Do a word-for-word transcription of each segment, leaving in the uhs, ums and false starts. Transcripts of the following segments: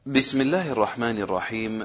بسم الله الرحمن الرحيم.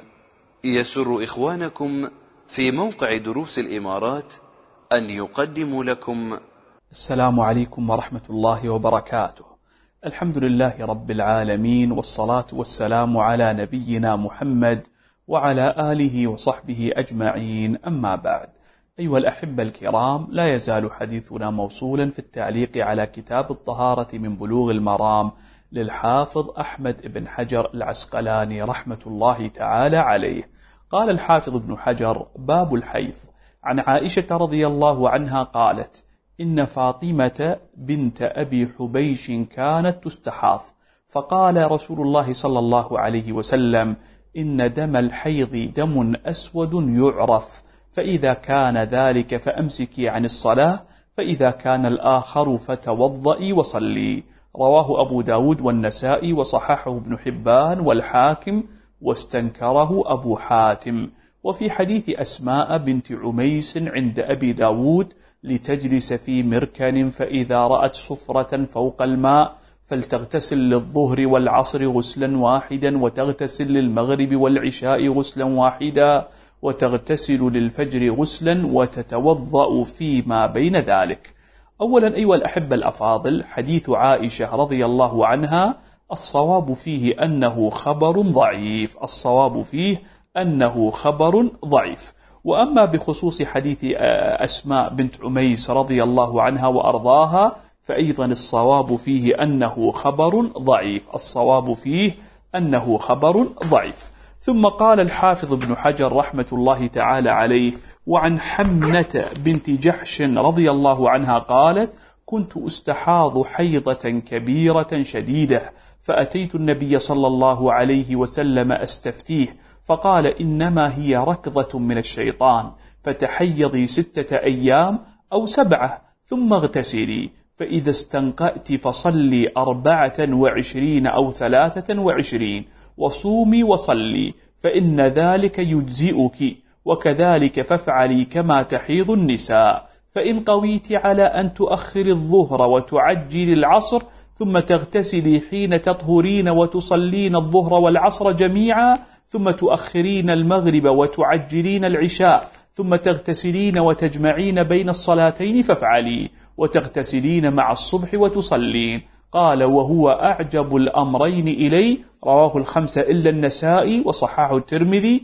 يسر إخوانكم في موقع دروس الإمارات أن يقدموا لكم السلام عليكم ورحمة الله وبركاته. الحمد لله رب العالمين، والصلاة والسلام على نبينا محمد وعلى آله وصحبه أجمعين، أما بعد. أيها الأحبة الكرام، لا يزال حديثنا موصولا في التعليق على كتاب الطهارة من بلوغ المرام للحافظ أحمد بن حجر العسقلاني رحمة الله تعالى عليه. قال الحافظ ابن حجر: باب الحيض. عن عائشة رضي الله عنها قالت: إن فاطمة بنت أبي حبيش كانت تستحاض، فقال رسول الله صلى الله عليه وسلم: إن دم الحيض دم أسود يعرف، فإذا كان ذلك فأمسكي عن الصلاة، فإذا كان الآخر فتوضئي وصلي. رواه أبو داود والنسائي، وصححه ابن حبان والحاكم، واستنكره أبو حاتم. وفي حديث أسماء بنت عميس عند أبي داود: لتجلس في مركن، فإذا رأت صفرة فوق الماء فلتغتسل للظهر والعصر غسلا واحدا، وتغتسل للمغرب والعشاء غسلا واحدا، وتغتسل للفجر غسلا، وتتوضأ فيما بين ذلك. أولا أيها الأحبة الأفاضل، حديث عائشة رضي الله عنها الصواب فيه أنه خبر ضعيف، الصواب فيه أنه خبر ضعيف. وأما بخصوص حديث أسماء بنت عميس رضي الله عنها وأرضاها، فأيضا الصواب فيه أنه خبر ضعيف، الصواب فيه أنه خبر ضعيف. ثم قال الحافظ ابن حجر رحمة الله تعالى عليه: وعن حمنة بنت جحش رضي الله عنها قالت: كنت أستحاض حيضة كبيرة شديدة، فأتيت النبي صلى الله عليه وسلم أستفتيه، فقال: إنما هي ركضة من الشيطان، فتحيضي ستة أيام أو سبعة ثم اغتسلي، فإذا استنقأت فصلي أربعة وعشرين أو ثلاثة وعشرين، وصومي وصلي، فإن ذلك يجزئك، وكذلك فافعلي كما تحيض النساء، فإن قويت على أن تؤخر الظهر وتعجل العصر، ثم تغتسلي حين تطهرين وتصلين الظهر والعصر جميعا، ثم تؤخرين المغرب وتعجلين العشاء، ثم تغتسلين وتجمعين بين الصلاتين فافعلي، وتغتسلين مع الصبح وتصلين. قال: وهو أعجب الأمرين إلي. رواه الخمسة إلا النسائي، وصححه الترمذي،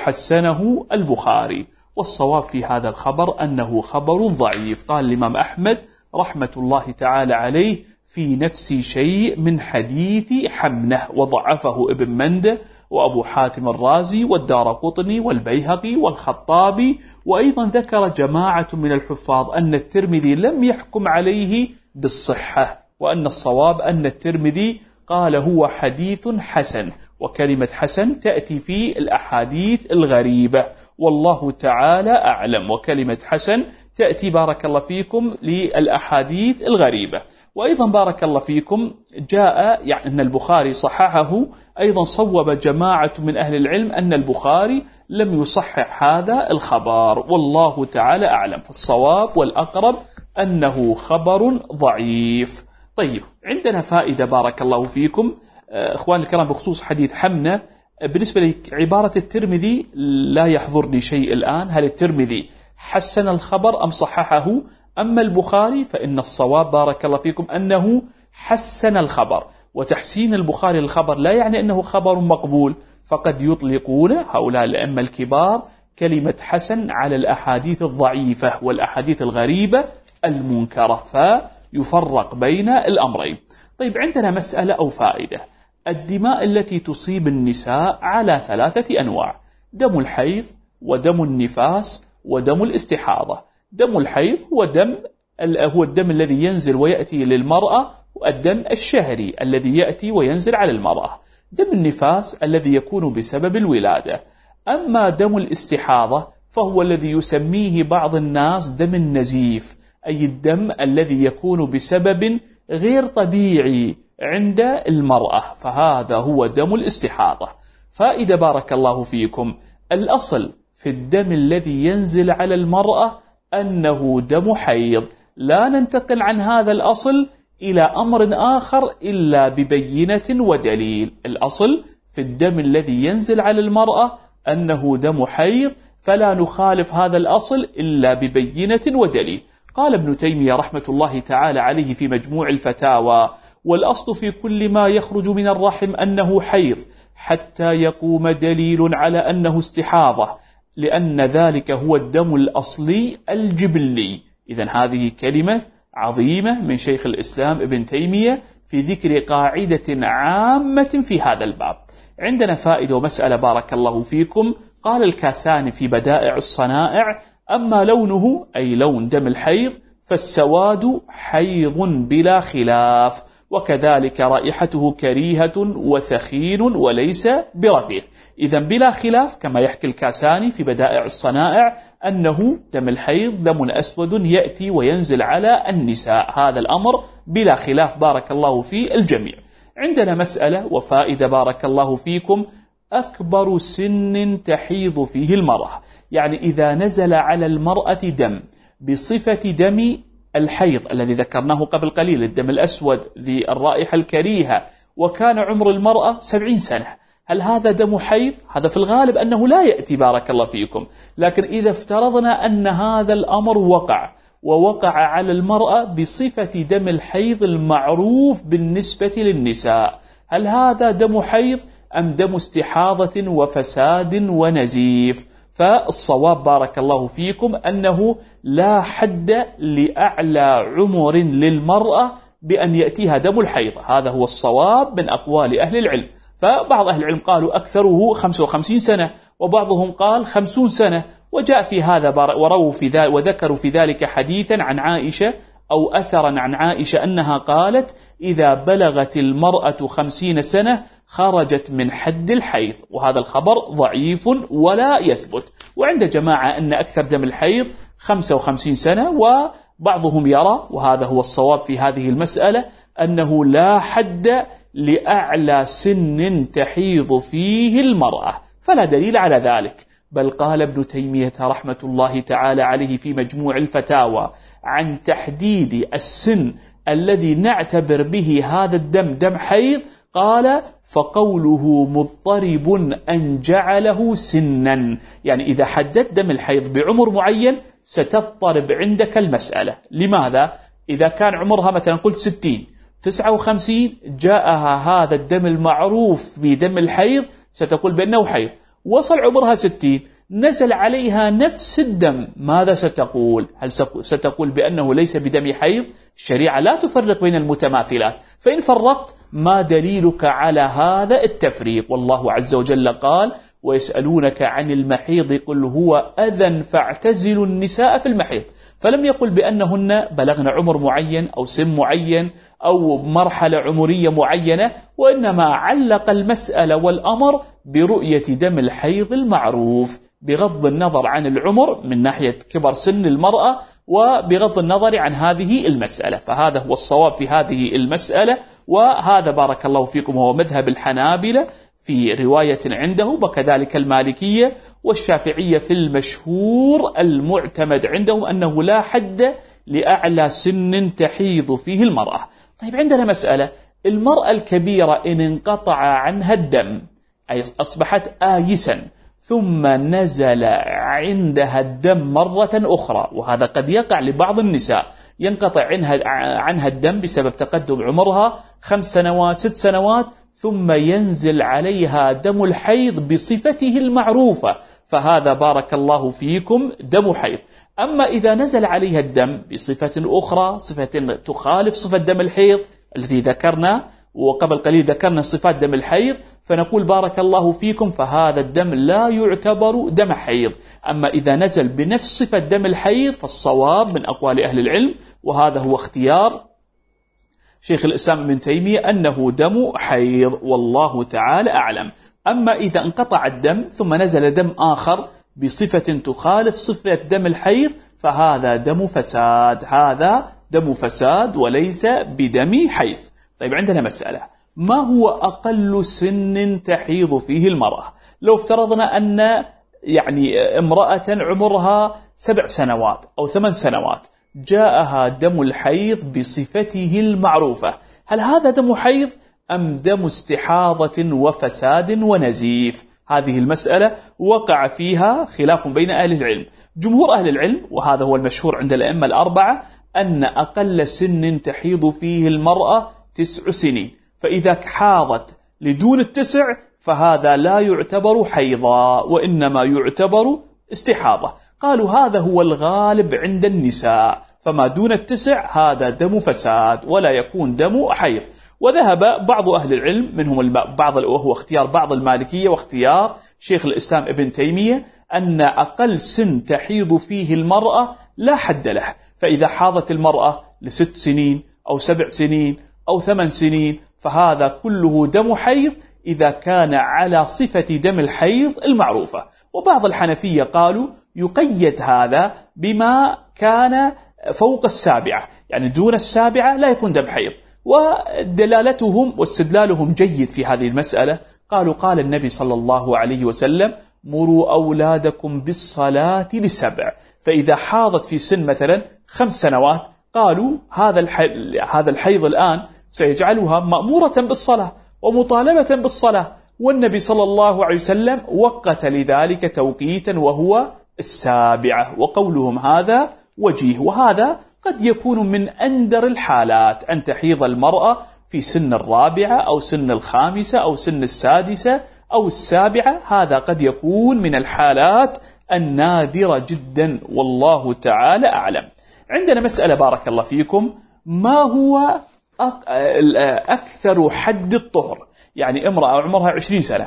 وحسنه البخاري. والصواب في هذا الخبر أنه خبر ضعيف. قال الإمام أحمد رحمة الله تعالى عليه: في نفس شيء من حديث حمنة، وضعفه ابن منده وأبو حاتم الرازي والدارقطني والبيهقي والخطابي. وأيضا ذكر جماعة من الحفاظ أن الترمذي لم يحكم عليه بالصحة، وأن الصواب أن الترمذي قال هو حديث حسن، وكلمة حسن تأتي في الأحاديث الغريبة، والله تعالى أعلم. وكلمة حسن تأتي بارك الله فيكم للأحاديث الغريبة. وأيضا بارك الله فيكم جاء يعني أن البخاري صححه، أيضا صوب جماعة من أهل العلم أن البخاري لم يصحح هذا الخبر، والله تعالى أعلم. فالصواب والأقرب أنه خبر ضعيف. طيب، عندنا فائدة بارك الله فيكم إخوان الكرام بخصوص حديث حمنة. بالنسبة لعبارة الترمذي لا يحضرني شيء الآن، هل الترمذي حسن الخبر أم صححه؟ أما البخاري فإن الصواب بارك الله فيكم أنه حسن الخبر. وتحسين البخاري الخبر لا يعني أنه خبر مقبول، فقد يطلقون هؤلاء الأئمة الكبار كلمة حسن على الأحاديث الضعيفة والأحاديث الغريبة المنكرة، فيفرق بين الأمرين. طيب، عندنا مسألة أو فائدة. الدماء التي تصيب النساء على ثلاثة أنواع: دم الحيض، ودم النفاس، ودم الاستحاضة. دم الحيض هو دم هو الدم الذي ينزل ويأتي للمرأة، والدم الشهري الذي يأتي وينزل على المرأة. دم النفاس الذي يكون بسبب الولادة. أما دم الاستحاضة فهو الذي يسميه بعض الناس دم النزيف، أي الدم الذي يكون بسبب غير طبيعي عند المرأة، فهذا هو دم الاستحاضة. فإذا بارك الله فيكم، الأصل في الدم الذي ينزل على المرأة أنه دم حيض، لا ننتقل عن هذا الأصل إلى أمر آخر إلا ببينة ودليل. الأصل في الدم الذي ينزل على المرأة أنه دم حيض، فلا نخالف هذا الأصل إلا ببينة ودليل. قال ابن تيمية رحمة الله تعالى عليه في مجموع الفتاوى: والأصل في كل ما يخرج من الرحم أنه حيض حتى يقوم دليل على أنه استحاضة، لأن ذلك هو الدم الأصلي الجبلي. إذن هذه كلمة عظيمة من شيخ الإسلام ابن تيمية في ذكر قاعدة عامة في هذا الباب. عندنا فائدة ومسألة بارك الله فيكم. قال الكاساني في بدائع الصنائع: أما لونه أي لون دم الحيض فالسواد حيض بلا خلاف، وكذلك رائحته كريهة وثخين وليس برقيق. إذن بلا خلاف كما يحكي الكاساني في بدائع الصنائع أنه دم الحيض دم أسود يأتي وينزل على النساء، هذا الأمر بلا خلاف بارك الله في الجميع. عندنا مسألة وفائدة بارك الله فيكم: أكبر سن تحيض فيه المرأة، يعني إذا نزل على المرأة دم بصفة دم الحيض الذي ذكرناه قبل قليل، الدم الأسود ذي الرائحة الكريهة، وكان عمر المرأة سبعين سنة، هل هذا دم حيض؟ هذا في الغالب أنه لا يأتي بارك الله فيكم. لكن إذا افترضنا أن هذا الأمر وقع ووقع على المرأة بصفة دم الحيض المعروف بالنسبة للنساء، هل هذا دم حيض أم دم استحاضة وفساد ونزيف؟ فالصواب بارك الله فيكم أنه لا حد لأعلى عمر للمرأة بأن يأتيها دم الحيض، هذا هو الصواب من أقوال أهل العلم. فبعض أهل العلم قالوا أكثره خمسة وخمسين سنة، وبعضهم قال خمسون سنة، وجاء في هذا وروا في ذلك وذكروا في ذلك حديثا عن عائشة أو أثرا عن عائشة أنها قالت: إذا بلغت المرأة خمسين سنة خرجت من حد الحيض، وهذا الخبر ضعيف ولا يثبت. وعند جماعة أن أكثر دم الحيض خمسة وخمسين سنة، وبعضهم يرى وهذا هو الصواب في هذه المسألة أنه لا حد لأعلى سن تحيض فيه المرأة، فلا دليل على ذلك. بل قال ابن تيمية رحمة الله تعالى عليه في مجموع الفتاوى عن تحديد السن الذي نعتبر به هذا الدم دم حيض، قال: فقوله مضطرب أن جعله سنا، يعني إذا حددت دم الحيض بعمر معين ستضطرب عندك المسألة. لماذا؟ إذا كان عمرها مثلا قلت ستين تسعة وخمسين جاءها هذا الدم المعروف بدم الحيض ستقول بأنه حيض، وصل عمرها ستين نزل عليها نفس الدم، ماذا ستقول؟ هل ستقول بأنه ليس بدم حيض؟ الشريعة لا تفرق بين المتماثلات، فإن فرقت ما دليلك على هذا التفريق؟ والله عز وجل قال: ويسألونك عن المحيض قل هو أذى فاعتزلوا النساء في المحيض، فلم يقل بأنهن بلغن عمر معين أو سن معين أو مرحلة عمرية معينة، وإنما علق المسألة والأمر برؤية دم الحيض المعروف بغض النظر عن العمر من ناحية كبر سن المرأة، وبغض النظر عن هذه المسألة. فهذا هو الصواب في هذه المسألة، وهذا بارك الله فيكم هو مذهب الحنابلة في رواية عنده، وكذلك المالكية والشافعية في المشهور المعتمد عندهم أنه لا حد لأعلى سن تحيض فيه المرأة. طيب عندنا مسألة: المرأة الكبيرة إن انقطع عنها الدم أي أصبحت آيسا ثم نزل عندها الدم مرة أخرى، وهذا قد يقع لبعض النساء، ينقطع عنها, عنها الدم بسبب تقدم عمرها خمس سنوات ست سنوات ثم ينزل عليها دم الحيض بصفته المعروفة، فهذا بارك الله فيكم دم حيض. أما إذا نزل عليها الدم بصفة أخرى، صفة تخالف صفة دم الحيض التي ذكرنا، وقبل قليل ذكرنا صفات دم الحيض، فنقول بارك الله فيكم فهذا الدم لا يعتبر دم حيض. أما إذا نزل بنفس صفة دم الحيض فالصواب من أقوال أهل العلم، وهذا هو اختيار شيخ الإسلام ابن تيمية أنه دم حيض، والله تعالى أعلم. أما إذا انقطع الدم ثم نزل دم آخر بصفة تخالف صفة دم الحيض فهذا دم فساد، هذا دم فساد وليس بدم حيض. طيب عندنا مسألة: ما هو أقل سن تحيض فيه المرأة؟ لو افترضنا أن يعني امرأة عمرها سبع سنوات أو ثمان سنوات جاءها دم الحيض بصفته المعروفة، هل هذا دم حيض أم دم استحاضة وفساد ونزيف؟ هذه المسألة وقع فيها خلاف بين أهل العلم. جمهور أهل العلم، وهذا هو المشهور عند الأئمة الأربعة، أن أقل سن تحيض فيه المرأة تسع سنين، فإذا حاضت لدون التسع فهذا لا يعتبر حيضا وإنما يعتبر استحاضة. قالوا هذا هو الغالب عند النساء، فما دون التسع هذا دم فساد ولا يكون دم حيض. وذهب بعض أهل العلم منهم بعض، وهو اختيار بعض المالكية واختيار شيخ الإسلام ابن تيمية، أن أقل سن تحيض فيه المرأة لا حد له، فإذا حاضت المرأة لست سنين أو سبع سنين أو ثمان سنين فهذا كله دم حيض إذا كان على صفة دم الحيض المعروفة. وبعض الحنفية قالوا يقيد هذا بما كان فوق السابعة، يعني دون السابعة لا يكون دم حيض. ودلالتهم واستدلالهم جيد في هذه المسألة. قالوا قال النبي صلى الله عليه وسلم مروا أولادكم بالصلاة لسبع، فإذا حاضت في سن مثلا خمس سنوات قالوا هذا هذا الحيض الآن سيجعلها مأمورة بالصلاة ومطالبة بالصلاة، والنبي صلى الله عليه وسلم وقت لذلك توقيتا وهو السابعة. وقولهم هذا وجيه، وهذا قد يكون من أندر الحالات أن تحيض المرأة في سن الرابعة أو سن الخامسة أو سن السادسة أو السابعة، هذا قد يكون من الحالات النادرة جدا والله تعالى أعلم. عندنا مسألة بارك الله فيكم، ما هو أكثر حد الطهر؟ يعني امرأة عمرها عشرين سنة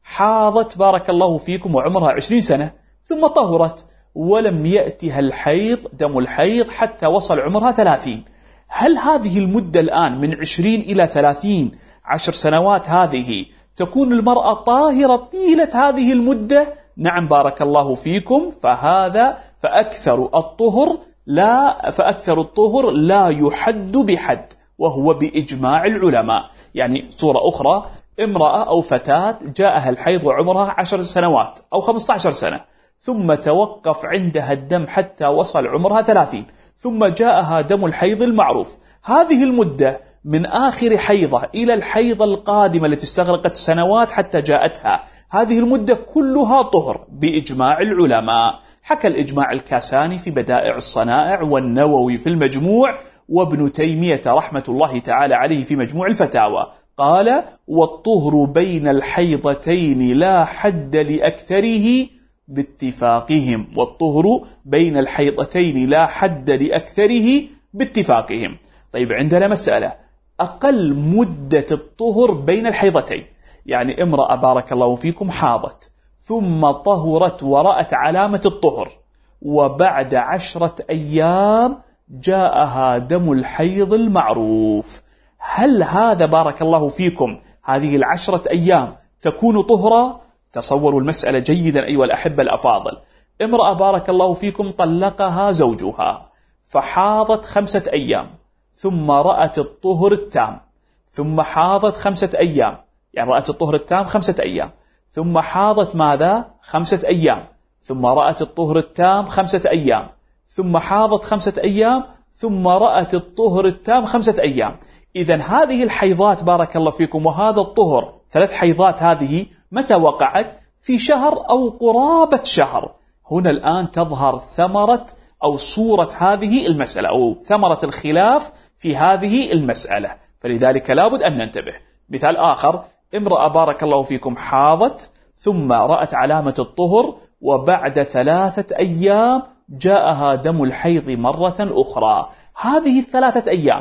حاضت بارك الله فيكم وعمرها عشرين سنة ثم طهرت ولم يأتها الحيض دم الحيض حتى وصل عمرها ثلاثين، هل هذه المدة الآن من عشرين إلى ثلاثين عشر سنوات هذه تكون المرأة طاهرة طيلة هذه المدة؟ نعم بارك الله فيكم، فهذا فأكثر الطهر لا فأكثر الطهر لا يحد بحد، وهو بإجماع العلماء. يعني صورة أخرى، امرأة أو فتاة جاءها الحيض وعمرها عشر سنوات أو خمسة عشر سنة، ثم توقف عندها الدم حتى وصل عمرها ثلاثين، ثم جاءها دم الحيض المعروف، هذه المدة من آخر حيضة إلى الحيضة القادمة التي استغرقت سنوات حتى جاءتها، هذه المدة كلها طهر بإجماع العلماء. حكى الإجماع الكاساني في بدائع الصنائع، والنووي في المجموع، وابن تيمية رحمة الله تعالى عليه في مجموع الفتاوى، قال والطهر بين الحيضتين لا حد لأكثره باتفاقهم، والطهر بين الحيضتين لا حد لأكثره باتفاقهم. طيب عندنا مسألة، أقل مدة الطهر بين الحيضتين، يعني امرأة بارك الله فيكم حاضت ثم طهرت ورأت علامة الطهر، وبعد عشرة أيام جاءها دم الحيض المعروف، هل هذا بارك الله فيكم هذه العشرة أيام تكون طهرا؟ تصوروا المسألة جيدا أيها الأحبة الأفاضل. امرأة بارك الله فيكم طلقها زوجها فحاضت خمسة أيام ثم رأت الطهر التام، ثم حاضت خمسة أيام، يعني رأت الطهر التام خمسة أيام، ثم حاضت ماذا؟ خمسة أيام، ثم رأت الطهر التام خمسة أيام، ثم حاضت خمسة أيام، ثم رأت الطهر التام خمسة أيام. إذن هذه الحيضات بارك الله فيكم وهذا الطهر، ثلاث حيضات هذه متى وقعت؟ في شهر أو قرابة شهر. هنا الآن تظهر ثمرة أو صورة هذه المسألة أو ثمرة الخلاف في هذه المسألة، فلذلك لابد أن ننتبه. مثال آخر، امرأة بارك الله فيكم حاضت ثم رأت علامة الطهر، وبعد ثلاثة أيام جاءها دم الحيض مرة أخرى، هذه الثلاثة أيام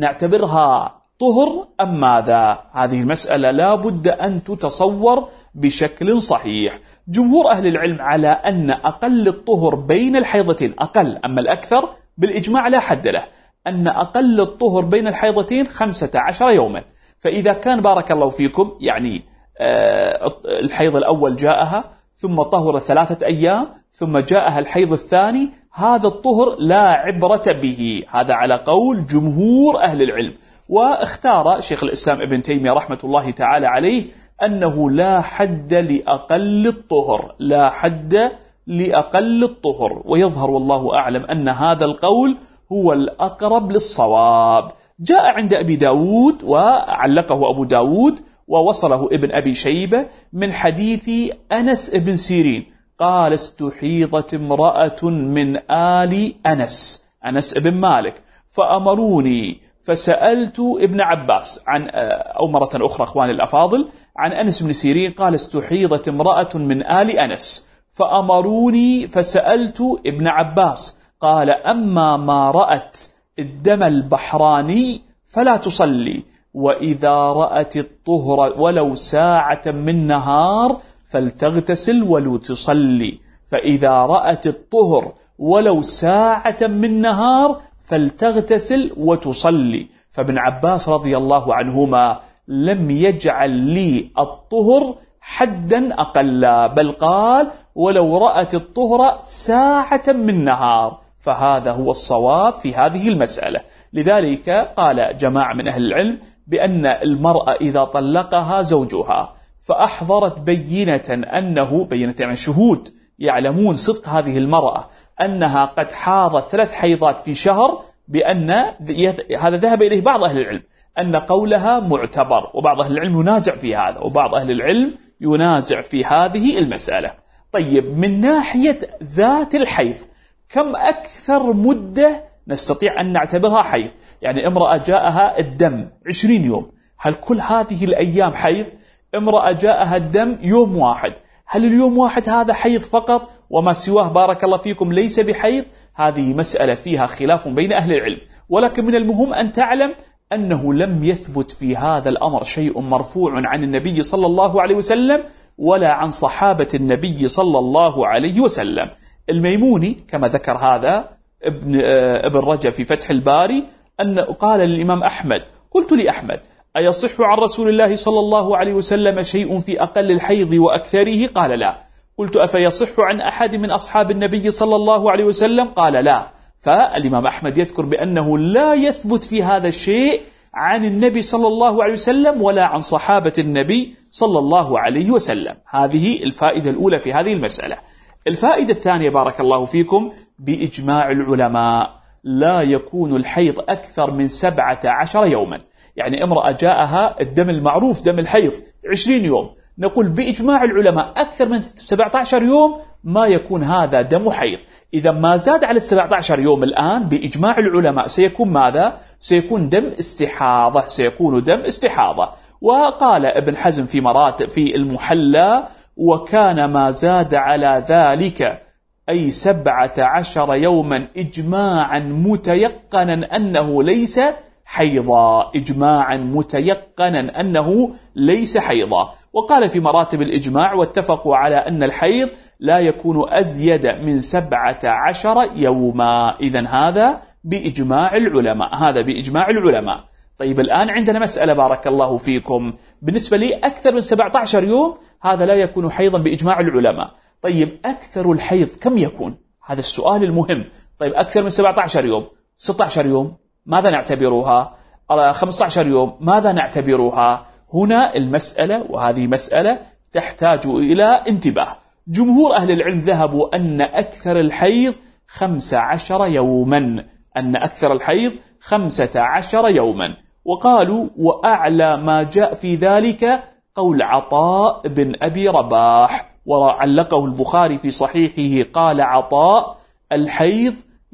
نعتبرها طهر أم ماذا؟ هذه المسألة لا بد أن تتصور بشكل صحيح. جمهور أهل العلم على أن أقل الطهر بين الحيضتين أقل، أما الأكثر بالإجماع لا حد له، أن أقل الطهر بين الحيضتين خمسة عشر يوما. فإذا كان بارك الله فيكم يعني الحيض الأول جاءها ثم طهر ثلاثة أيام ثم جاءها الحيض الثاني، هذا الطهر لا عبرة به، هذا على قول جمهور أهل العلم. واختار شيخ الإسلام ابن تيمية رحمة الله تعالى عليه أنه لا حد لأقل الطهر، لا حد لأقل الطهر، ويظهر والله أعلم أن هذا القول هو الأقرب للصواب، جاء عند أبي داود وعلقه أبو داود ووصله ابن أبي شيبة من حديث أنس بن سيرين قال استحيضت امرأة من آل أنس أنس بن مالك فأمروني فسألت ابن عباس عن أو مرة أخرى أخواني الأفاضل عن أنس بن سيرين قال استحيضت امرأة من آل أنس فأمروني فسألت ابن عباس قال أما ما رأت الدم البحراني فلا تصلي وإذا رأت الطهر ولو ساعة من نهار فلتغتسل ولو تصلي فإذا رأت الطهر ولو ساعة من نهار فلتغتسل وتصلي. فابن عباس رضي الله عنهما لم يجعل لي الطهر حدا أقل بل قال ولو رأت الطهر ساعة من نهار، فهذا هو الصواب في هذه المسألة. لذلك قال جماعة من أهل العلم بأن المرأة إذا طلقها زوجها فأحضرت بينة أنه بينة عن شهود يعلمون صدق هذه المرأة أنها قد حاضت ثلاث حيضات في شهر، بأن هذا ذهب إليه بعض أهل العلم أن قولها معتبر، وبعض أهل العلم ينازع في هذا، وبعض أهل العلم ينازع في هذه المسألة. طيب من ناحية ذات الحيض كم أكثر مدة نستطيع أن نعتبرها حيض؟ يعني امرأة جاءها الدم عشرين يوم، هل كل هذه الأيام حيض؟ امرأة جاءها الدم يوم واحد، هل اليوم واحد هذا حيض فقط وما سواه بارك الله فيكم ليس بحيض؟ هذه مسألة فيها خلاف بين أهل العلم، ولكن من المهم أن تعلم أنه لم يثبت في هذا الأمر شيء مرفوع عن النبي صلى الله عليه وسلم ولا عن صحابة النبي صلى الله عليه وسلم. الميموني كما ذكر هذا ابن, ابن رجب في فتح الباري أن قال للإمام أحمد قلت لأحمد أيصح عن رسول الله صلى الله عليه وسلم شيء في أقل الحيض وأكثره؟ قال لا. قلت أفيصح عن أحد من أصحاب النبي صلى الله عليه وسلم؟ قال لا. فالإمام أحمد يذكر بأنه لا يثبت في هذا الشيء عن النبي صلى الله عليه وسلم ولا عن صحابة النبي صلى الله عليه وسلم. هذه الفائدة الأولى في هذه المسألة. الفائدة الثانية بارك الله فيكم بإجماع العلماء لا يكون الحيض أكثر من سبعة عشر يوما. يعني امرأة جاءها الدم المعروف دم الحيض عشرين يوم، نقول بإجماع العلماء أكثر من سبعة عشر يوم ما يكون هذا دم حيض. إذا ما زاد على السبعة عشر يوم الآن بإجماع العلماء سيكون ماذا؟ سيكون دم استحاضة، سيكون دم استحاضة. وقال ابن حزم في مراتب في المحلى وكان ما زاد على ذلك أي سبعة عشر يوما إجماعا متيقنا أنه ليس حيضا، إجماعا متيقنا أنه ليس حيضا. وقال في مراتب الإجماع واتفقوا على أن الحيض لا يكون أزيد من سبعة عشر يوما. إذن هذا بإجماع العلماء، هذا بإجماع العلماء. طيب الآن عندنا مسألة بارك الله فيكم، بالنسبة لي أكثر من سبعة عشر يوم هذا لا يكون حيضا بإجماع العلماء. طيب أكثر الحيض كم يكون؟ هذا السؤال المهم. طيب أكثر من سبعة عشر يوم، ستة عشر يوم ماذا نعتبرها؟ خمسة عشر يوم ماذا نعتبرها؟ هنا المسألة وهذه مسألة تحتاج إلى انتباه. جمهور أهل العلم ذهبوا أن أكثر الحيض خمسة عشر يوما، أن أكثر الحيض خمسة عشر يوما. وقالوا وأعلى ما جاء في ذلك قول عطاء بن أبي رباح، وعلقه البخاري في صحيحه قال عطاء الحيض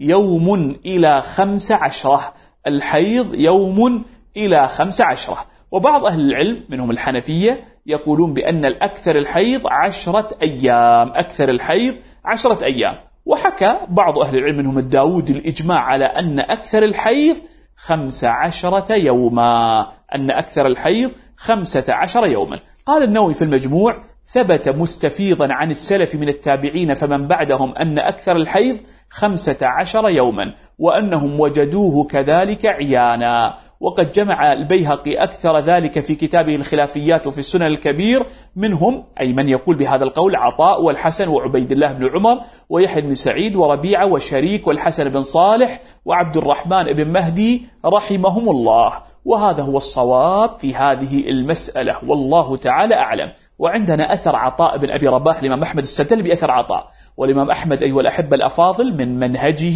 يوم إلى خمس عشرة، الحيض يوم إلى خمس عشرة. وبعض أهل العلم منهم الحنفية يقولون بأن الأكثر الحيض عشرة أيام، أكثر الحيض عشرة أيام. وحكى بعض أهل العلم منهم الداود الإجماع على أن أكثر الحيض خمس عشرة يوما، أن أكثر الحيض خمسة عشر يوما. قال النووي في المجموع ثبت مستفيضا عن السلف من التابعين فمن بعدهم أن أكثر الحيض خمسة عشر يوما وأنهم وجدوه كذلك عيانا. وقد جمع البيهقي أكثر ذلك في كتابه الخلافيات في السنن الكبير، منهم أي من يقول بهذا القول عطاء والحسن وعبيد الله بن عمر ويحيى بن سعيد وربيعة وشريك والحسن بن صالح وعبد الرحمن بن مهدي رحمهم الله. وهذا هو الصواب في هذه المسألة والله تعالى أعلم. وعندنا أثر عطاء بن أبي رباح، الإمام أحمد استدل بأثر عطاء، والإمام أحمد أيها الأحبة الأفاضل من منهجه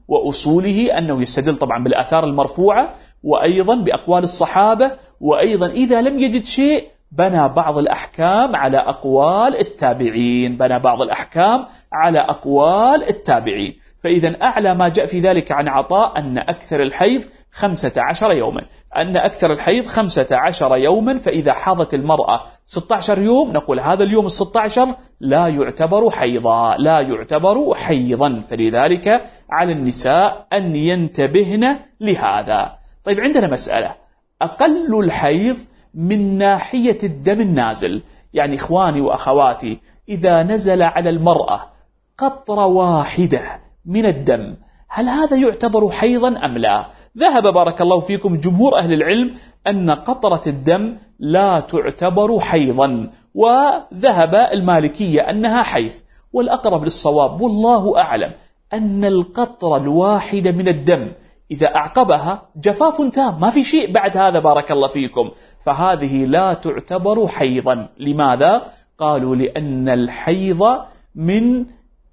وأصوله، أنه يستدل طبعا بالآثار المرفوعة وأيضا بأقوال الصحابة، وأيضا إذا لم يجد شيء بنى بعض الأحكام على أقوال التابعين بنى بعض الأحكام على أقوال التابعين. فإذا أعلى ما جاء في ذلك عن عطاء أن أكثر الحيض خمسة عشر يوما أن أكثر الحيض خمسة عشر يوما فإذا حاضت المرأة ستة عشر يوم نقول هذا اليوم الستة عشر لا يعتبر حيضا لا يعتبر حيضا فلذلك على النساء أن ينتبهن لهذا. طيب عندنا مسألة، أقل الحيض من ناحية الدم النازل، يعني إخواني وأخواتي إذا نزل على المرأة قطرة واحدة من الدم هل هذا يعتبر حيضا أم لا؟ ذهب بارك الله فيكم جمهور أهل العلم أن قطرة الدم لا تعتبر حيضا، وذهب المالكية أنها حيض، والأقرب للصواب والله أعلم أن القطرة الواحدة من الدم إذا أعقبها جفاف تام ما في شيء بعد هذا بارك الله فيكم، فهذه لا تعتبر حيضا. لماذا؟ قالوا لأن الحيض من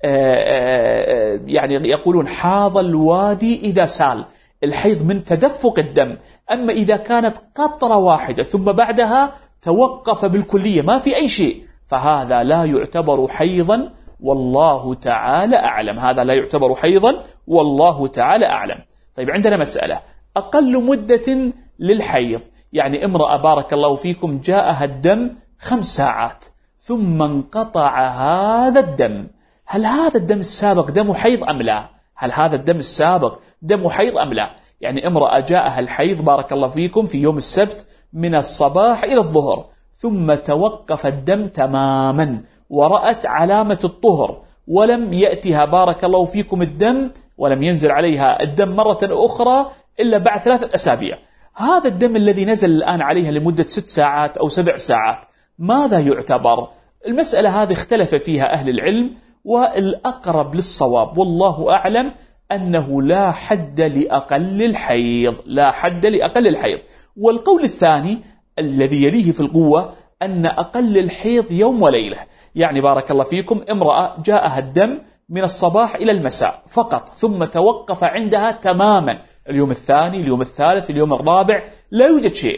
يعني يقولون حاض الوادي إذا سال، الحيض من تدفق الدم، أما إذا كانت قطرة واحدة ثم بعدها توقف بالكلية ما في أي شيء فهذا لا يعتبر حيضا والله تعالى أعلم هذا لا يعتبر حيضا والله تعالى أعلم. طيب عندنا مسألة، أقل مدة للحيض، يعني امرأة بارك الله فيكم جاءها الدم خمس ساعات ثم انقطع هذا الدم، هل هذا الدم السابق دم حيض أم لا؟ هل هذا الدم السابق دم حيض أم لا؟ يعني امرأة جاءها الحيض بارك الله فيكم في يوم السبت من الصباح إلى الظهر ثم توقف الدم تماما ورأت علامة الطهر ولم يأتها بارك الله فيكم الدم ولم ينزل عليها الدم مرة أخرى إلا بعد ثلاثة أسابيع، هذا الدم الذي نزل الآن عليها لمدة ست ساعات أو سبع ساعات ماذا يعتبر؟ المسألة هذه اختلف فيها أهل العلم، والأقرب للصواب والله أعلم أنه لا حد لأقل الحيض لا حد لأقل الحيض. والقول الثاني الذي يليه في القوة أن أقل الحيض يوم وليلة، يعني بارك الله فيكم امرأة جاءها الدم من الصباح إلى المساء فقط ثم توقف عندها تماما، اليوم الثاني اليوم الثالث اليوم الرابع لا يوجد شيء،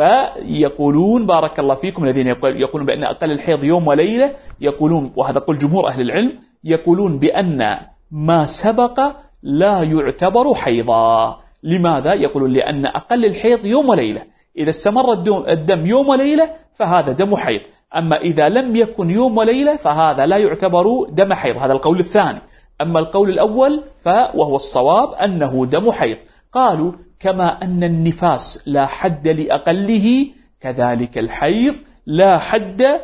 فيقولون بارك الله فيكم الذين يقولون بأن أقل الحيض يوم وليلة يقولون، وهذا قول جمهور أهل العلم، يقولون بأن ما سبق لا يعتبر حيضا. لماذا؟ يقولون لأن أقل الحيض يوم وليلة، إذا استمر الدم يوم وليلة فهذا دم حيض، أما إذا لم يكن يوم وليلة فهذا لا يعتبر دم حيض، هذا القول الثاني. أما القول الأول فوهو الصواب أنه دم حيض. قالوا كما أن النفاس لا حد لأقله كذلك الحيض لا حد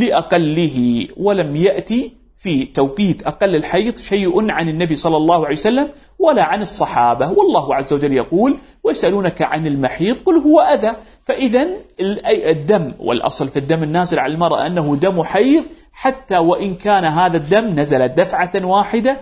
لأقله، ولم يأتي في توقيت أقل الحيض شيء عن النبي صلى الله عليه وسلم ولا عن الصحابة، والله عز وجل يقول ويسألونك عن المحيض قل هو أذى، فإذا الدم والأصل في الدم النازل على المرأة أنه دم حيض حتى وإن كان هذا الدم نزل دفعة واحدة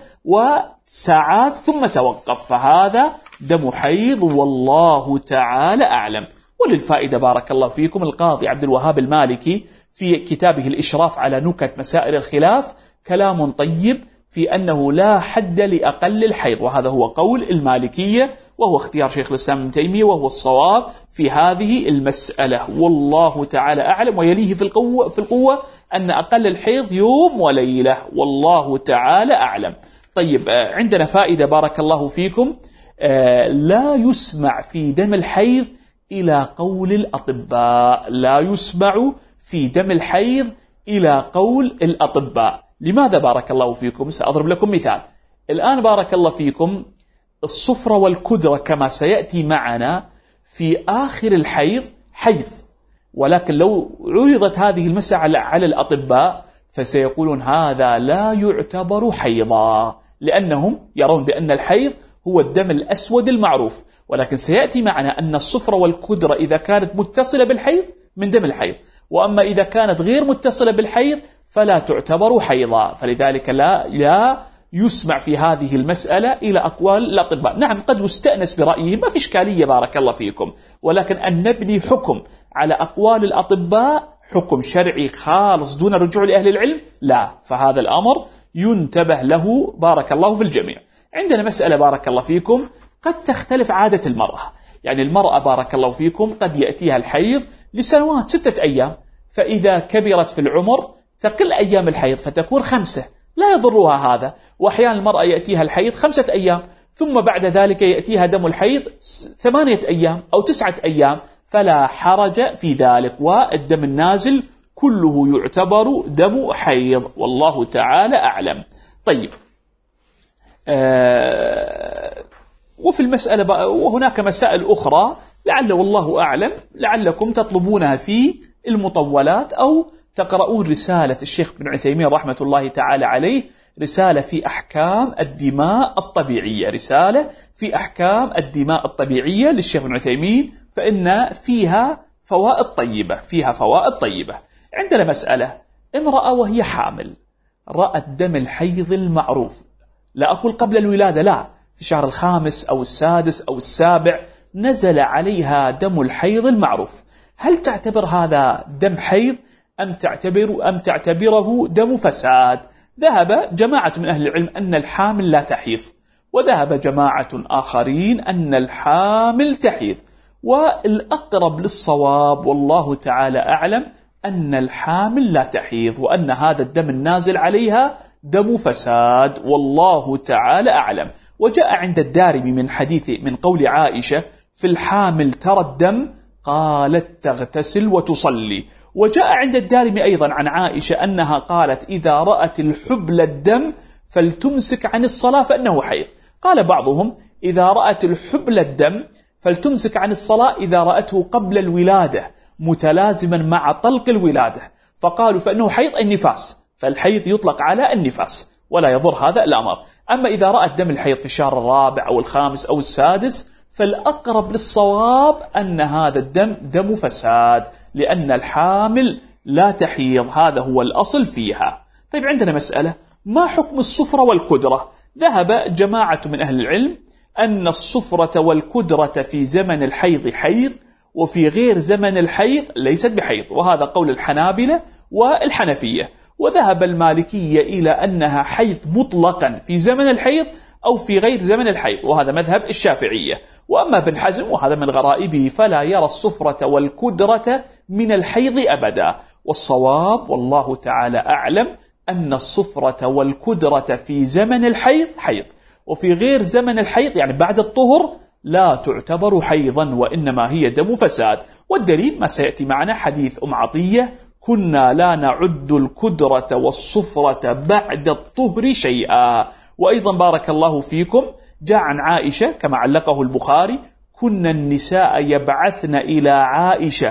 وساعات ثم توقف فهذا دم حيض والله تعالى أعلم. وللفائدة بارك الله فيكم القاضي عبد الوهاب المالكي في كتابه الإشراف على نكت مسائل الخلاف كلام طيب في أنه لا حد لأقل الحيض، وهذا هو قول المالكية وهو اختيار شيخ الإسلام ابن تيمية وهو الصواب في هذه المسألة والله تعالى أعلم. ويليه في القوة, في القوة أن أقل الحيض يوم وليلة والله تعالى أعلم. طيب عندنا فائدة بارك الله فيكم، لا يسمع في دم الحيض إلى قول الأطباء لا يسمع في دم الحيض إلى قول الأطباء. لماذا بارك الله فيكم؟ سأضرب لكم مثال. الآن بارك الله فيكم الصفرة والكدرة كما سيأتي معنا في آخر الحيض حيض، ولكن لو عرضت هذه المسألة على الأطباء فسيقولون هذا لا يعتبر حيضا، لأنهم يرون بأن الحيض هو الدم الأسود المعروف، ولكن سيأتي معنا أن الصفرة والكدرة إذا كانت متصلة بالحيض من دم الحيض، وأما إذا كانت غير متصلة بالحيض فلا تعتبر حيضا، فلذلك لا لا يسمع في هذه المسألة إلى أقوال الأطباء. نعم قد يستأنس برأيهم ما في إشكالية بارك الله فيكم، ولكن أن نبني حكم على أقوال الأطباء حكم شرعي خالص دون رجوع لأهل العلم لا، فهذا الأمر ينتبه له بارك الله في الجميع. عندنا مسألة بارك الله فيكم قد تختلف عادة المرأة. يعني المرأة بارك الله فيكم قد يأتيها الحيض لسنوات ستة أيام، فإذا كبرت في العمر تقل أيام الحيض فتكون خمسة، لا يضرها هذا. وأحيانا المرأة يأتيها الحيض خمسة أيام ثم بعد ذلك يأتيها دم الحيض ثمانية أيام أو تسعة أيام، فلا حرج في ذلك، والدم النازل كله يعتبر دم حيض، والله تعالى أعلم. طيب، آه وفي المسألة وهناك مسائل أخرى لعل والله أعلم لعلكم تطلبونها في المطولات أو تقرؤون رسالة الشيخ بن عثيمين رحمة الله تعالى عليه، رسالة في أحكام الدماء الطبيعية، رسالة في أحكام الدماء الطبيعية للشيخ بن عثيمين، فإن فيها فوائد طيبة، فيها فوائد طيبة. عندنا مسألة: امرأة وهي حامل رأت دم الحيض المعروف، لا أقول قبل الولادة، لا، في الشهر الخامس أو السادس أو السابع نزل عليها دم الحيض المعروف، هل تعتبر هذا دم حيض أم تعتبر أم تعتبره دم فساد؟ ذهب جماعة من أهل العلم أن الحامل لا تحيض، وذهب جماعة آخرين أن الحامل تحيض، والأقرب للصواب والله تعالى أعلم أن الحامل لا تحيض، وأن هذا الدم النازل عليها دم فساد، والله تعالى أعلم. وجاء عند الدارمي من حديث من قول عائشة: في الحامل ترى الدم، قالت تغتسل وتصلي. وجاء عند الدارمي أيضا عن عائشة أنها قالت: إذا رأت الحبل الدم فلتمسك عن الصلاة فإنه حيض. قال بعضهم: إذا رأت الحبل الدم فلتمسك عن الصلاة إذا رأته قبل الولادة متلازما مع طلق الولادة، فقالوا فإنه حيض النفاس، فالحيض يطلق على النفاس ولا يضر هذا الأمر. أما إذا رأت دم الحيض في الشهر الرابع أو الخامس أو السادس فالأقرب للصواب أن هذا الدم دم فساد، لأن الحامل لا تحيض، هذا هو الأصل فيها. طيب، عندنا مسألة: ما حكم الصفرة والكدرة؟ ذهب جماعة من أهل العلم أن الصفرة والكدرة في زمن الحيض حيض، وفي غير زمن الحيض ليست بحيض، وهذا قول الحنابلة والحنفية. وذهب المالكية إلى أنها حيض مطلقا في زمن الحيض أو في غير زمن الحيض، وهذا مذهب الشافعية. وأما ابن حزم وهذا من غرائبه فلا يرى الصفرة والكدرة من الحيض أبدا، والصواب والله تعالى أعلم أن الصفرة والكدرة في زمن الحيض حيض، وفي غير زمن الحيض يعني بعد الطهر لا تعتبر حيضا، وإنما هي دم فساد. والدليل ما سيأتي معنا حديث أم عطية: كنا لا نعد الكدرة والصفرة بعد الطهر شيئا. وأيضا بارك الله فيكم جاء عن عائشة كما علقه البخاري: كنا النساء يبعثن إلى عائشة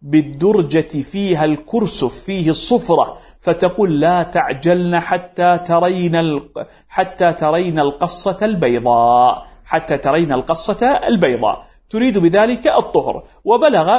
بالدرجة فيها الكرسف فيه الصفرة، فتقول: لا تعجلن حتى ترين حتى ترين القصة البيضاء، حتى ترين القصة البيضاء، تريد بذلك الطهر. وبلغ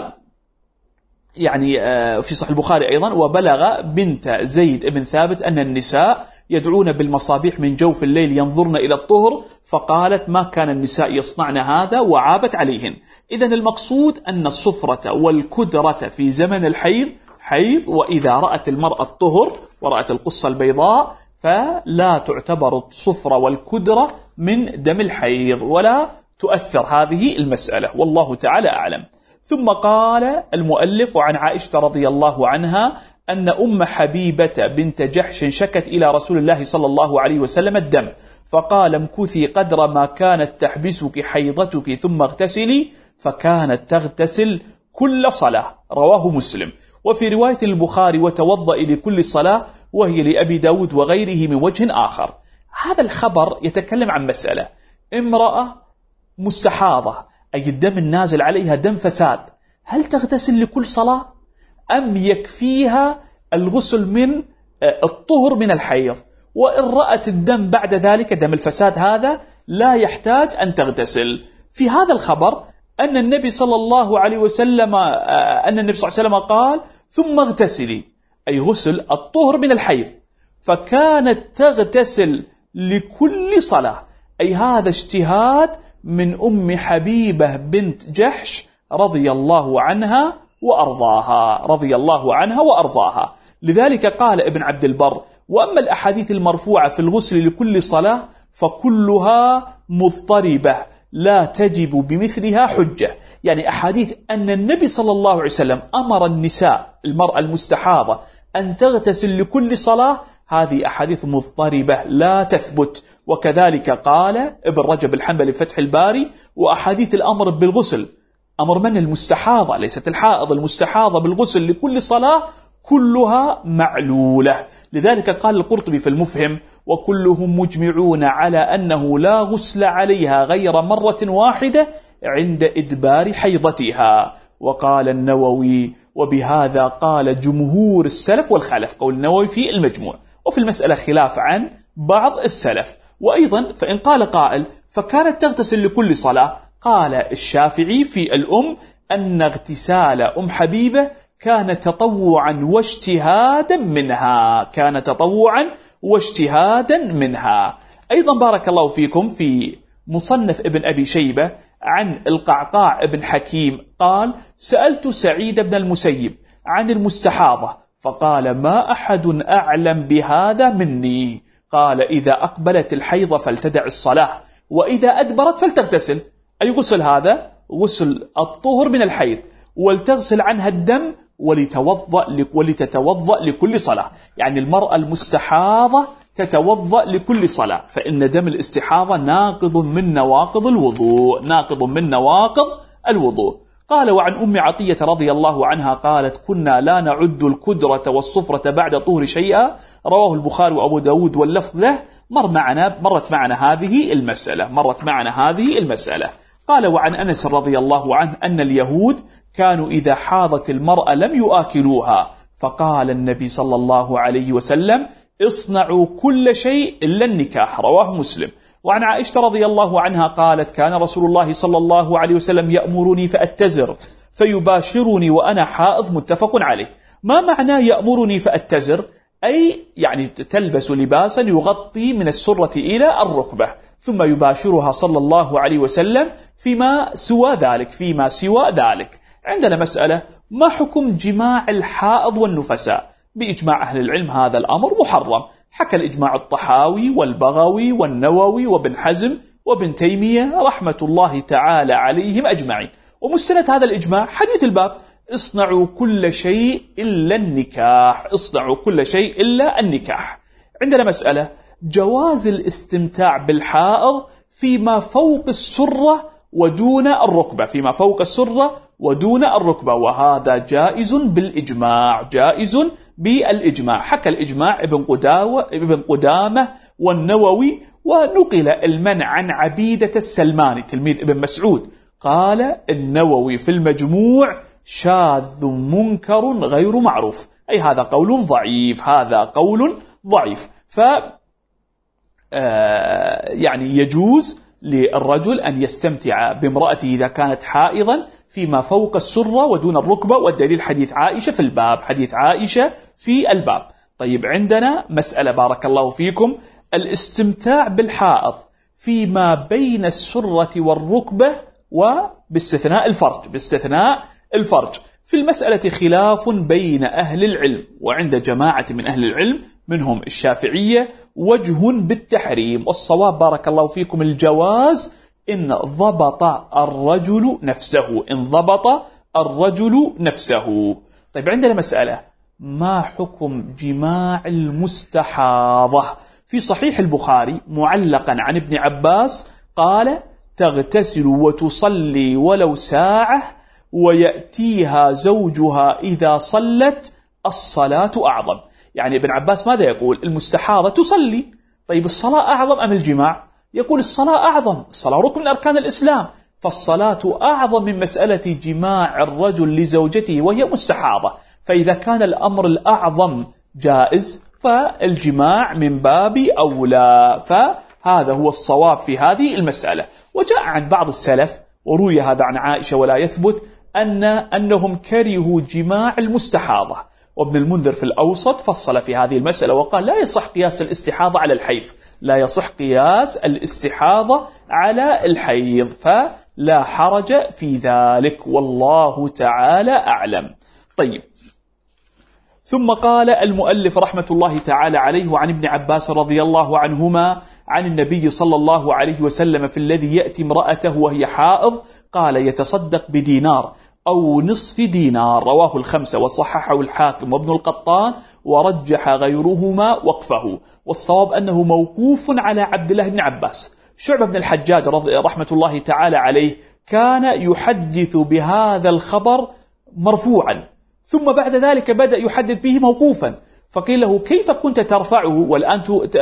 يعني في صحيح البخاري أيضا: وبلغ بنت زيد بن ثابت أن النساء يدعون بالمصابيح من جوف الليل ينظرن إلى الطهر، فقالت: ما كان النساء يصنعن هذا، وعابت عليهن. إذن المقصود أن الصفرة والكدرة في زمن الحيض حيض، وإذا رأت المرأة الطهر ورأت القصة البيضاء فلا تعتبر الصفرة والكدرة من دم الحيض ولا تؤثر هذه المسألة، والله تعالى أعلم. ثم قال المؤلف: وعن عائشة رضي الله عنها أن أم حبيبة بنت جحش شكت إلى رسول الله صلى الله عليه وسلم الدم، فقال: امكثي قدر ما كانت تحبسك حيضتك ثم اغتسلي، فكانت تغتسل كل صلاة، رواه مسلم. وفي رواية البخاري: وتوضئي لكل صلاة، وهي لأبي داود وغيره من وجه آخر. هذا الخبر يتكلم عن مسألة: امرأة مستحاضة أي الدم النازل عليها دم فساد، هل تغتسل لكل صلاة أم يكفيها الغسل من الطهر من الحيض؟ وإن رأت الدم بعد ذلك دم الفساد هذا لا يحتاج أن تغتسل. في هذا الخبر أن النبي صلى الله عليه وسلم أن النبي صلى الله عليه وسلم قال: ثم اغتسلي، أي غسل الطهر من الحيض، فكانت تغتسل لكل صلاة، أي هذا اجتهاد من أم حبيبة بنت جحش رضي الله عنها وأرضاها، رضي الله عنها وأرضاها. لذلك قال ابن عبد البر: وأما الأحاديث المرفوعة في الغسل لكل صلاة فكلها مضطربة لا تجب بمثلها حجة. يعني أحاديث أن النبي صلى الله عليه وسلم أمر النساء المرأة المستحاضة أن تغتسل لكل صلاة، هذه أحاديث مضطربة لا تثبت. وكذلك قال ابن رجب الحنبلي في فتح الباري: وأحاديث الأمر بالغسل، أمر من المستحاضة ليست الحائض، المستحاضة بالغسل لكل صلاة كلها معلولة. لذلك قال القرطبي في المفهم: وكلهم مجمعون على أنه لا غسل عليها غير مرة واحدة عند إدبار حيضتها. وقال النووي: وبهذا قال جمهور السلف والخلف، قول النووي في المجموع. وفي المسألة خلاف عن بعض السلف. وأيضا فإن قال قائل: فكانت تغتسل لكل صلاة، قال الشافعي في الأم أن اغتسال أم حبيبة كان تطوعا واجتهادا منها، كان تطوعا واجتهادا منها. أيضا بارك الله فيكم في مصنف ابن أبي شيبة عن القعقاع ابن حكيم قال: سألت سعيد بن المسيب عن المستحاضة فقال: ما أحد أعلم بهذا مني. قال: إذا أقبلت الحيض فلتدع الصلاة، وإذا أدبرت فلتغتسل. أي غسل هذا؟ غسل الطهر من الحيض، ولتغسل عنها الدم ولتوضأ ولتتوضأ لكل صلاة. يعني المرأة المستحاضة تتوضأ لكل صلاة، فإن دم الاستحاضة ناقض من نواقض الوضوء، ناقض من نواقض الوضوء. قال: وعن أم عطية رضي الله عنها قالت: كنا لا نعد الكدرة والصفرة بعد طهر شيئا. رواه البخاري وأبو داود واللفظ له. مر معنا مرت معنا هذه المسألة مرت معنا هذه المسألة. قال: وعن أنس رضي الله عنه أن اليهود كانوا إذا حاضت المرأة لم يؤكلوها، فقال النبي صلى الله عليه وسلم: اصنعوا كل شيء إلا النكاح. رواه مسلم. وعن عائشة رضي الله عنها قالت: كان رسول الله صلى الله عليه وسلم يأمرني فأتزر فيباشرني وأنا حائض. متفق عليه. ما معنى يأمرني فأتزر؟ أي يعني تلبس لباسا يغطي من السرة إلى الركبة، ثم يباشرها صلى الله عليه وسلم فيما سوى ذلك فيما سوى ذلك. عندنا مسألة: ما حكم جماع الحائض والنفساء؟ بإجماع أهل العلم هذا الأمر محرم. حكى الإجماع الطحاوي والبغوي والنووي وابن حزم وابن تيمية رحمة الله تعالى عليهم أجمعين. ومستند هذا الإجماع حديث الباب: اصنعوا كل شيء إلا النكاح، اصنعوا كل شيء إلا النكاح. عندنا مسألة: جواز الاستمتاع بالحائض فيما فوق السرة ودون الركبة، فيما فوق السرة ودون الركبة، وهذا جائز بالإجماع، جائز بالإجماع. حكى الإجماع ابن قدامة ابن قدامة والنووي، ونقل المنع عن عبيدة السلماني تلميذ ابن مسعود. قال النووي في المجموع: شاذ منكر غير معروف، أي هذا قول ضعيف، هذا قول ضعيف. ف يعني يجوز للرجل أن يستمتع بامرأته إذا كانت حائضا فيما فوق السرة ودون الركبة، والدليل حديث عائشة في الباب، حديث عائشة في الباب. طيب عندنا مسألة بارك الله فيكم: الاستمتاع بالحائض فيما بين السرة والركبة وباستثناء الفرج، باستثناء الفرج. في المسألة خلاف بين أهل العلم، وعند جماعة من أهل العلم منهم الشافعية وجه بالتحريم، والصواب بارك الله فيكم الجواز إن ضبط الرجل نفسه، إن ضبط الرجل نفسه. طيب عندنا مسألة: ما حكم جماع المستحاضة؟ في صحيح البخاري معلقا عن ابن عباس قال: تغتسل وتصلي ولو ساعة ويأتيها زوجها إذا صلت الصلاة أعظم. يعني ابن عباس ماذا يقول؟ المستحاضة تصلي، طيب الصلاة أعظم أم الجماع؟ يقول الصلاة أعظم، الصلاة ركن من أركان الإسلام، فالصلاة أعظم من مسألة جماع الرجل لزوجته وهي مستحاضة. فإذا كان الأمر الأعظم جائز فالجماع من باب أولى، فهذا هو الصواب في هذه المسألة. وجاء عن بعض السلف وروي هذا عن عائشة ولا يثبت أن أنهم كرهوا جماع المستحاضة. وابن المنذر في الأوسط فصل في هذه المسألة وقال: لا يصح قياس الاستحاضة على الحيض، لا يصح قياس الاستحاضة على الحيض، فلا حرج في ذلك، والله تعالى أعلم. طيب، ثم قال المؤلف رحمة الله تعالى عليه: وعن ابن عباس رضي الله عنهما عن النبي صلى الله عليه وسلم في الذي يأتي امرأته وهي حائض قال يتصدق بدينار أو نصف دينار. رواه الخمسة وصححه الحاكم وابن القطان ورجح غيرهما وقفه، والصواب أنه موقوف على عبد الله بن عباس. شعبة بن الحجاج رحمة الله تعالى عليه كان يحدث بهذا الخبر مرفوعا، ثم بعد ذلك بدأ يحدث به موقوفا، فقيل له كيف كنت ترفعه والآن,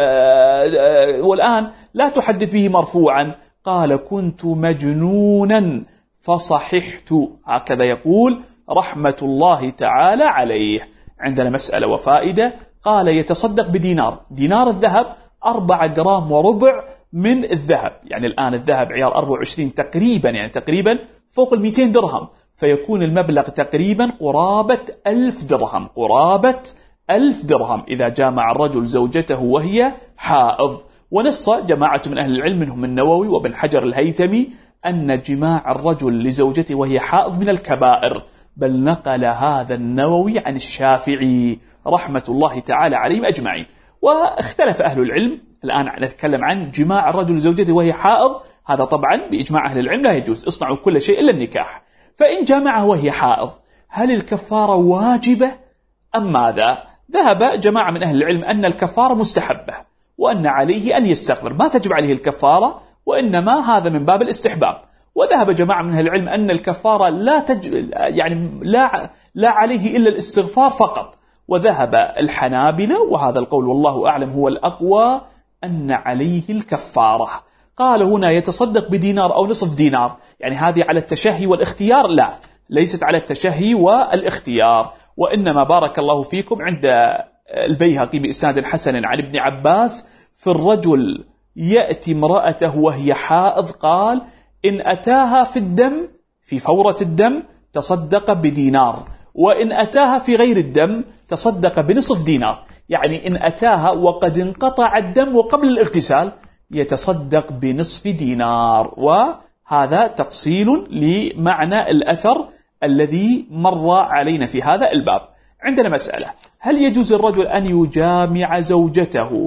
والآن لا تحدث به مرفوعا؟ قال كنت مجنونا فصححت، هكذا يقول رحمة الله تعالى عليه. عندنا مسألة وفائدة. قال يتصدق بدينار، دينار الذهب أربعة جرام وربع من الذهب، يعني الآن الذهب عيار أربعة وعشرين تقريبا، يعني تقريبا فوق المئتين درهم، فيكون المبلغ تقريبا قرابة ألف درهم، قرابة ألف درهم إذا جامع الرجل زوجته وهي حائض. ونص جماعة من أهل العلم منهم النووي وابن حجر الهيثمي أن جماع الرجل لزوجته وهي حائض من الكبائر، بل نقل هذا النووي عن الشافعي رحمة الله تعالى عليهم أجمعين. واختلف أهل العلم، الآن نتكلم عن جماع الرجل لزوجته وهي حائض، هذا طبعا بإجماع أهل العلم لا يجوز، اصنعوا كل شيء إلا النكاح. فإن جامعه وهي حائض هل الكفارة واجبة أم ماذا؟ ذهب جماعة من أهل العلم أن الكفارة مستحبة، وأن عليه أن يستغفر، ما تجب عليه الكفارة، وإنما هذا من باب الاستحباب. وذهب جماعة من أهل العلم أن الكفارة لا تج... يعني لا لا عليه إلا الاستغفار فقط. وذهب الحنابلة، وهذا القول والله أعلم هو الأقوى، أن عليه الكفارة. قال هنا يتصدق بدينار أو نصف دينار، يعني هذه على التشهي والاختيار؟ لا، ليست على التشهي والاختيار، وإنما بارك الله فيكم عند البيهقي بإسناد حسن عن ابن عباس في الرجل يأتي امرأته وهي حائض قال إن أتاها في الدم في فورة الدم تصدق بدينار، وإن أتاها في غير الدم تصدق بنصف دينار، يعني إن أتاها وقد انقطع الدم وقبل الاغتسال يتصدق بنصف دينار. وهذا تفصيل لمعنى الأثر الذي مر علينا في هذا الباب. عندنا مسألة: هل يجوز الرجل أن يجامع زوجته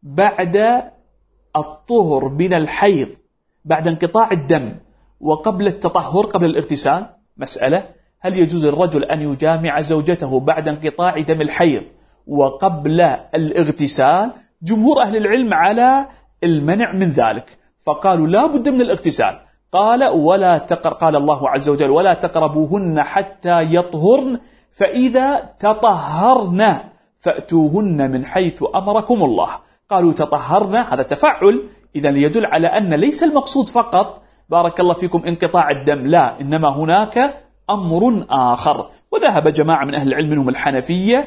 بعد الطهر من الحيض، بعد انقطاع الدم وقبل التطهر قبل الاغتسال؟ مسألة: هل يجوز الرجل أن يجامع زوجته بعد انقطاع دم الحيض وقبل الاغتسال؟ جمهور أهل العلم على المنع من ذلك، فقالوا لا بد من الاغتسال. قال ولا تقر قال الله عز وجل ولا تقربوهن حتى يطهرن فإذا تطهرن فأتوهن من حيث أمركم الله. قالوا تطهرن، هذا تفعل، إذا يدل على أن ليس المقصود فقط بارك الله فيكم انقطاع الدم، لا، إنما هناك أمر آخر. وذهب جماعة من أهل العلم منهم الحنفية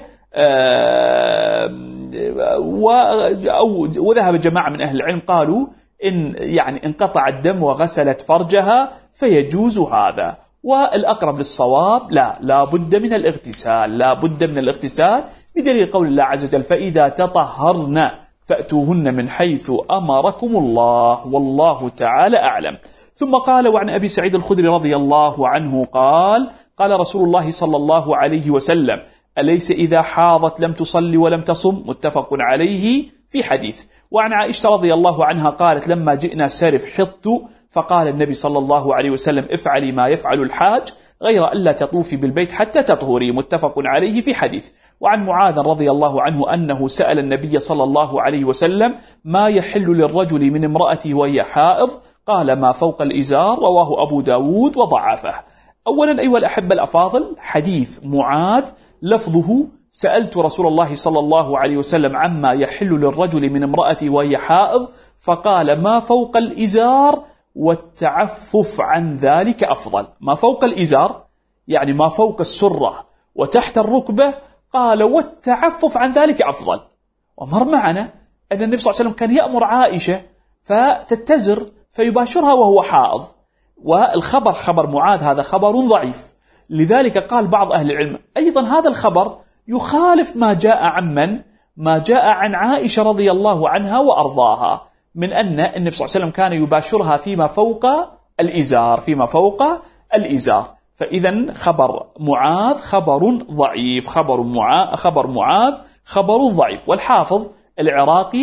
وذهب جماعة من أهل العلم قالوا إن يعني انقطع الدم وغسلت فرجها فيجوز هذا. والأقرب للصواب لا لا بد من الاغتسال، لا بد من الاغتسال بدليل قول الله عز وجل فإذا تطهرن فأتوهن من حيث أمركم الله، والله تعالى أعلم. ثم قال وعن أبي سعيد الخدري رضي الله عنه قال قال رسول الله صلى الله عليه وسلم أليس إذا حاضت لم تصلي ولم تصم؟ متفق عليه في حديث. وعن عائشة رضي الله عنها قالت لما جئنا سرف حضت فقال النبي صلى الله عليه وسلم افعلي ما يفعل الحاج غير ألا تطوفي بالبيت حتى تطهري، متفق عليه في حديث. وعن معاذ رضي الله عنه أنه سأل النبي صلى الله عليه وسلم ما يحل للرجل من امرأته وهي حائض؟ قال ما فوق الإزار، رواه أبو داود وضعفه. أولا أيها الأحبة الأفاضل، حديث معاذ لفظه سألت رسول الله صلى الله عليه وسلم عما يحل للرجل من امرأته وهي حائض فقال ما فوق الإزار والتعفف عن ذلك أفضل. ما فوق الإزار يعني ما فوق السرة وتحت الركبة، قال والتعفف عن ذلك أفضل. ومر معنا أن النبي صلى الله عليه وسلم كان يأمر عائشة فتتزر فيباشرها وهو حائض، والخبر خبر معاذ هذا خبر ضعيف، لذلك قال بعض أهل العلم أيضا هذا الخبر يخالف ما جاء عن من؟ ما جاء عن عائشة رضي الله عنها وأرضاها من أن النبي صلى الله عليه وسلم كان يباشرها فيما فوق الإزار، فيما فوق الإزار. فإذا خبر معاذ خبر ضعيف، خبر معاذ خبر معاذ خبر ضعيف. والحافظ العراقي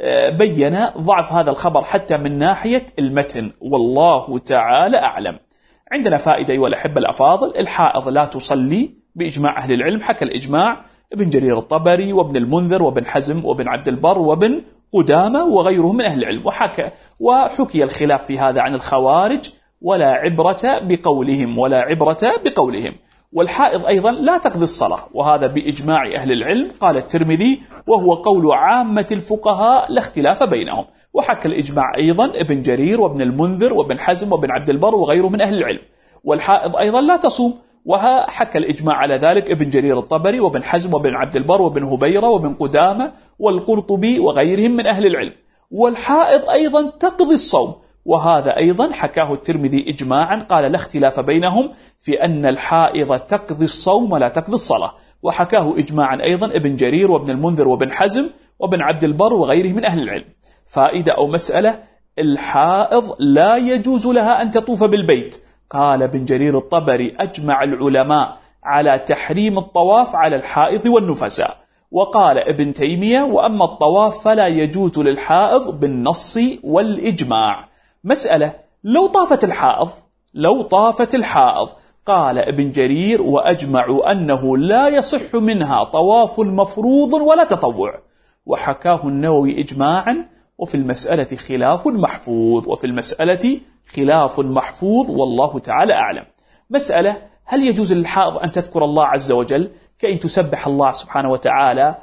بين ضعف هذا الخبر حتى من ناحية المتن، والله تعالى أعلم. عندنا فائدة أيها الأحبة الأفاضل: الحائض لا تصلي بإجماع أهل العلم. حكى الإجماع ابن جرير الطبري وابن المنذر وابن حزم وابن عبد البر وابن قدامة وغيرهم من أهل العلم. وحكى وحكي الخلاف في هذا عن الخوارج، ولا عبرة بقولهم ولا عبرة بقولهم. والحائض أيضا لا تقضي الصلاة، وهذا بإجماع أهل العلم. قال الترمذي: وهو قول عامة الفقهاء لا اختلاف بينهم. وحكى الإجماع أيضا ابن جرير وابن المنذر وابن حزم وابن عبد البر وغيرهم من أهل العلم. والحائض أيضا لا تصوم، وحكى الإجماع على ذلك ابن جرير الطبري وابن حزم وابن عبد البر وابن هبيرة وابن قدامة والقرطبي وغيرهم من أهل العلم. والحائض أيضا تقضي الصوم، وهذا أيضا حكاه الترمذي إجماعا، قال لا اختلاف بينهم في أن الحائض تقضي الصوم ولا تقضي الصلاة. وحكاه إجماعا أيضا ابن جرير وابن المنذر وابن حزم وابن عبد البر وغيره من أهل العلم. فائدة أو مسألة: الحائض لا يجوز لها أن تطوف بالبيت. قال ابن جرير الطبري: أجمع العلماء على تحريم الطواف على الحائض والنفساء. وقال ابن تيمية: وأما الطواف فلا يجوز للحائض بالنص والإجماع. مسألة: لو طافت الحائض لو طافت الحائض قال ابن جرير: وأجمعوا أنه لا يصح منها طواف مفروض ولا تطوع. وحكاه النووي إجماعا. وفي المسألة خلاف محفوظ وفي المسألة خلاف محفوظ والله تعالى أعلم. مسألة: هل يجوز للحائض أن تذكر الله عز وجل كأن تسبح الله سبحانه وتعالى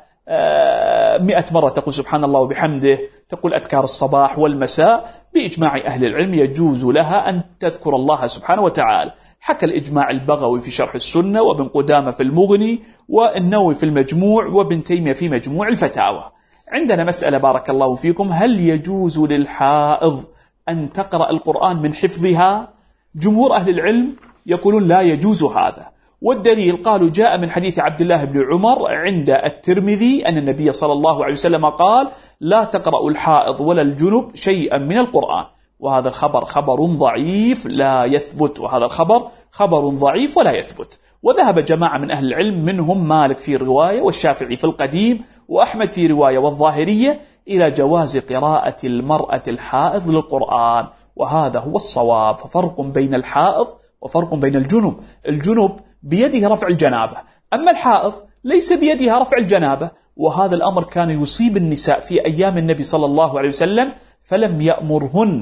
مئة مرة، تقول سبحان الله وبحمده، تقول أذكار الصباح والمساء؟ بإجماع أهل العلم يجوز لها أن تذكر الله سبحانه وتعالى. حكى الإجماع البغوي في شرح السنة، وابن قدامة في المغني، والنووي في المجموع، وابن تيمية في مجموع الفتاوى. عندنا مسألة بارك الله فيكم: هل يجوز للحائض أن تقرأ القرآن من حفظها؟ جمهور أهل العلم يقولون لا يجوز هذا. والدليل قالوا: جاء من حديث عبد الله بن عمر عند الترمذي أن النبي صلى الله عليه وسلم قال: لا تقرأ الحائض ولا الجنب شيئا من القرآن. وهذا الخبر خبر ضعيف لا يثبت، وهذا الخبر خبر ضعيف ولا يثبت. وذهب جماعة من أهل العلم منهم مالك في رواية، والشافعي في القديم، وأحمد في رواية، والظاهرية إلى جواز قراءة المرأة الحائض للقرآن، وهذا هو الصواب. ففرق بين الحائض وفرق بين الجنب. الجنب بيده رفع الجنابة، أما الحائض ليس بيدها رفع الجنابة. وهذا الأمر كان يصيب النساء في أيام النبي صلى الله عليه وسلم، فلم يأمرهن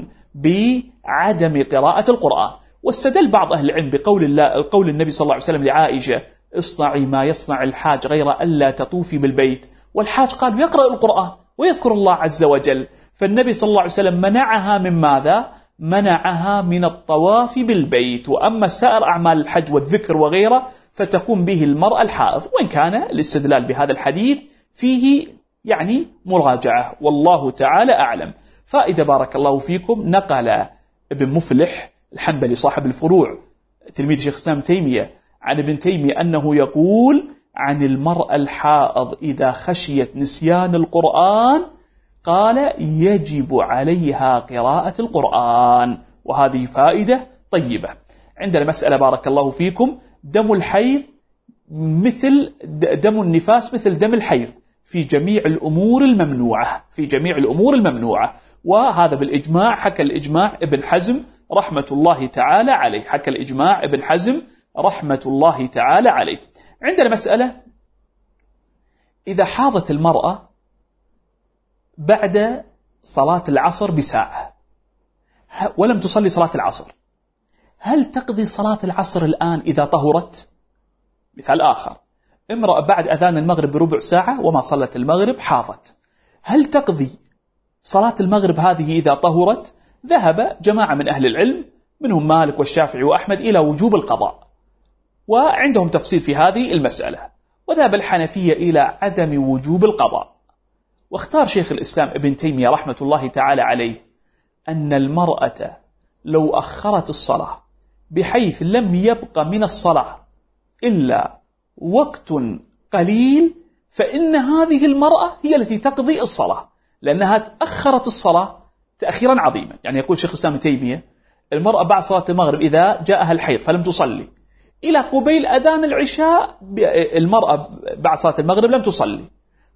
بعدم قراءة القرآن. واستدل بعض أهل العلم بقول الله قول النبي صلى الله عليه وسلم لعائشة: اصنعي ما يصنع الحاج غير ألا تطوفي بالبيت. والحاج قال يقرأ القرآن ويذكر الله عز وجل. فالنبي صلى الله عليه وسلم منعها من ماذا؟ منعها من الطواف بالبيت. وأما سائر أعمال الحج والذكر وغيره فتقوم به المرأة الحائض، وإن كان الاستدلال بهذا الحديث فيه يعني مراجعة، والله تعالى أعلم. فائدة بارك الله فيكم: نقل ابن مفلح الحنبلي صاحب الفروع تلميذ شيخ الإسلام تيمية عن ابن تيمية أنه يقول عن المرأة الحائض إذا خشيت نسيان القرآن قال: يجب عليها قراءة القرآن. وهذه فائدة طيبة. عندنا مسألة بارك الله فيكم: دم الحيض مثل دم النفاس مثل دم الحيض في جميع الأمور الممنوعة في جميع الأمور الممنوعة وهذا بالإجماع. حكى الإجماع ابن حزم رحمة الله تعالى عليه حكى الإجماع ابن حزم رحمة الله تعالى عليه. عندنا مسألة: إذا حاضت المرأة بعد صلاة العصر بساعة ولم تصلي صلاة العصر، هل تقضي صلاة العصر الآن إذا طهرت؟ مثال آخر: امرأة بعد أذان المغرب بربع ساعة وما صلت المغرب، حاضت، هل تقضي صلاة المغرب هذه إذا طهرت؟ ذهب جماعة من أهل العلم منهم مالك والشافعي وأحمد إلى وجوب القضاء، وعندهم تفصيل في هذه المسألة. وذهب الحنفية إلى عدم وجوب القضاء. واختار شيخ الإسلام ابن تيمية رحمة الله تعالى عليه أن المرأة لو أخرت الصلاة بحيث لم يبق من الصلاة إلا وقت قليل فإن هذه المرأة هي التي تقضي الصلاة، لأنها تأخرت الصلاة تأخيرا عظيما. يعني يقول شيخ الإسلام ابن تيمية: المرأة بعد صلاة المغرب إذا جاءها الحيض فلم تصلي إلى قبيل أذان العشاء، المرأة بعد صلاة المغرب لم تصلي،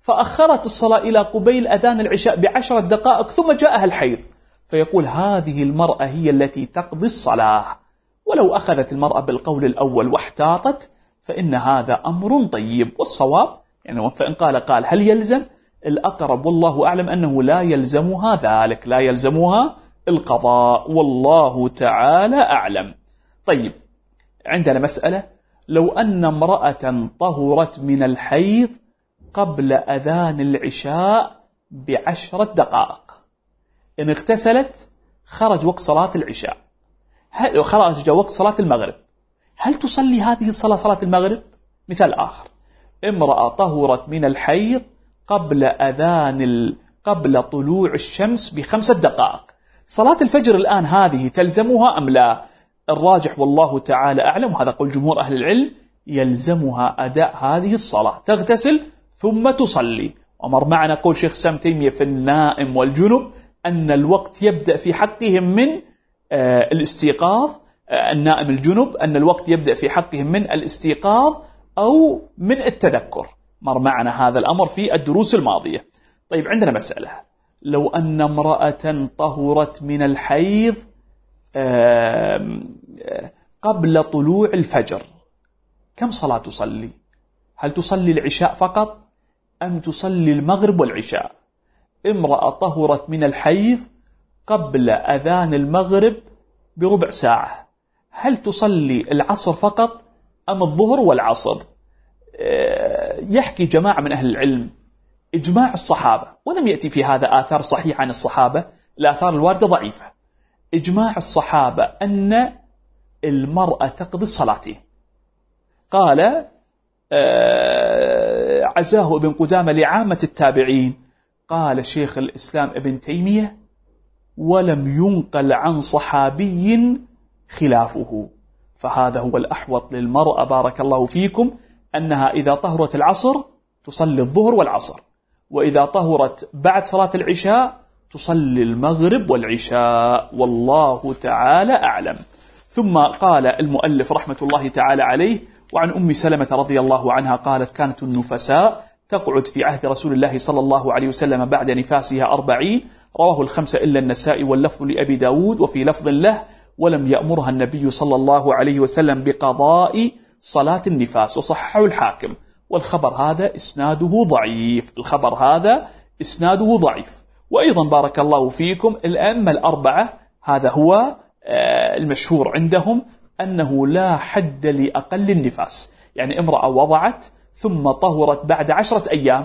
فأخرت الصلاة إلى قبيل أذان العشاء بعشرة دقائق ثم جاءها الحيض، فيقول هذه المرأة هي التي تقضي الصلاة. ولو أخذت المرأة بالقول الأول واحتاطت فإن هذا أمر طيب. والصواب يعني فإن قال قال هل يلزم؟ الأقرب والله أعلم أنه لا يلزمها ذلك، لا يلزمها القضاء، والله تعالى أعلم. طيب، عندنا مسألة: لو أن امرأة طهرت من الحيض قبل أذان العشاء بعشرة دقائق، إن اغتسلت خرج وقت صلاة العشاء، هل خرج وقت صلاة المغرب، هل تصلي هذه الصلاة صلاة المغرب؟ مثال آخر: امرأة طهرت من الحيض قبل أذان ال... قبل طلوع الشمس بخمسة دقائق، صلاة الفجر الآن هذه تلزمها أم لا؟ الراجح والله تعالى أعلم، وهذا قول جمهور أهل العلم، يلزمها أداء هذه الصلاة، تغتسل ثم تصلي. ومر معنا قول شيخ سام تيمية في النائم والجنب أن الوقت يبدأ في حقهم من آه الاستيقاظ، آه النائم الجنب أن الوقت يبدأ في حقهم من الاستيقاظ أو من التذكر، مر معنا هذا الأمر في الدروس الماضية. طيب، عندنا مسألة: لو أن امرأة طهرت من الحيض قبل طلوع الفجر، كم صلاة تصلي؟ هل تصلي العشاء فقط أم تصلي المغرب والعشاء؟ امرأة طهرت من الحيض قبل أذان المغرب بربع ساعة، هل تصلي العصر فقط أم الظهر والعصر؟ يحكي جماعة من أهل العلم إجماع الصحابة، ولم يأتي في هذا آثار صحيحة عن الصحابة، الآثار الواردة ضعيفة. إجماع الصحابة أن المرأة تقضي الصلاتين. قال عزاه ابن قدامة لعامة التابعين، قال شيخ الإسلام ابن تيمية: ولم ينقل عن صحابي خلافه، فهذا هو الأحوط للمرأة بارك الله فيكم، أنها إذا طهرت العصر تصلي الظهر والعصر، وإذا طهرت بعد صلاة العشاء تصلي المغرب والعشاء، والله تعالى أعلم. ثم قال المؤلف رحمة الله تعالى عليه: وعن أم سلمة رضي الله عنها قالت: كانت النفساء تقعد في عهد رسول الله صلى الله عليه وسلم بعد نفاسها أربعين، رواه الخمسة إلا النسائي، واللفظ لأبي داود، وفي لفظ له: ولم يأمرها النبي صلى الله عليه وسلم بقضاء صلاة النفاس، وصححه الحاكم. والخبر هذا إسناده ضعيف، الخبر هذا إسناده ضعيف. وأيضا بارك الله فيكم الأئمة الأربعة هذا هو المشهور عندهم أنه لا حد لأقل النفاس، يعني امرأة وضعت ثم طهرت بعد عشرة أيام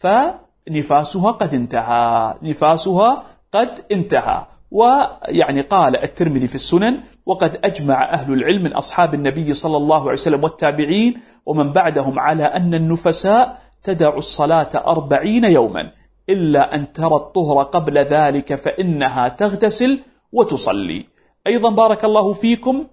فنفاسها قد انتهى، نفاسها قد انتهى. ويعني قال الترمذي في السنن: وقد أجمع أهل العلم من أصحاب النبي صلى الله عليه وسلم والتابعين ومن بعدهم على أن النفساء تدع الصلاة أربعين يوما، إلا أن ترى الطهر قبل ذلك فإنها تغتسل وتصلي. أيضا بارك الله فيكم